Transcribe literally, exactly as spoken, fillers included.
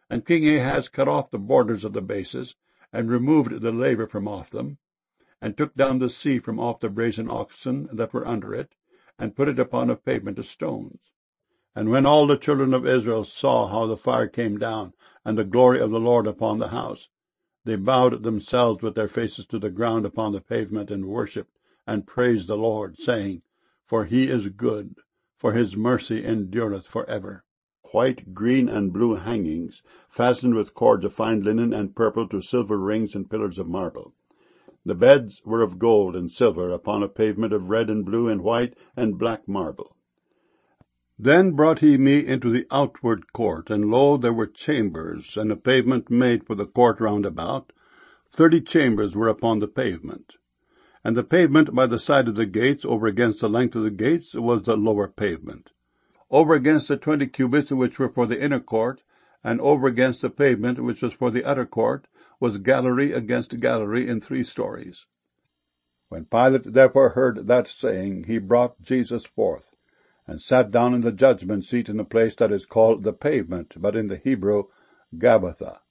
And King Ahaz cut off the borders of the bases, and removed the laver from off them, and took down the sea from off the brazen oxen that were under it, and put it upon a pavement of stones. And when all the children of Israel saw how the fire came down, and the glory of the Lord upon the house, they bowed themselves with their faces to the ground upon the pavement, and worshipped, and praised the Lord, saying, For he is good, for his mercy endureth for ever. White, green, and blue hangings, fastened with cords of fine linen and purple to silver rings and pillars of marble. The beds were of gold and silver, upon a pavement of red and blue and white and black marble. Then brought he me into the outward court, and lo, there were chambers, and a pavement made for the court round about. Thirty chambers were upon the pavement. And the pavement by the side of the gates, over against the length of the gates, was the lower pavement. Over against the twenty cubits which were for the inner court, and over against the pavement which was for the outer court, was gallery against gallery in three stories. When Pilate therefore heard that saying, he brought Jesus forth, and sat down in the judgment seat in a place that is called the Pavement, but in the Hebrew, Gabbatha.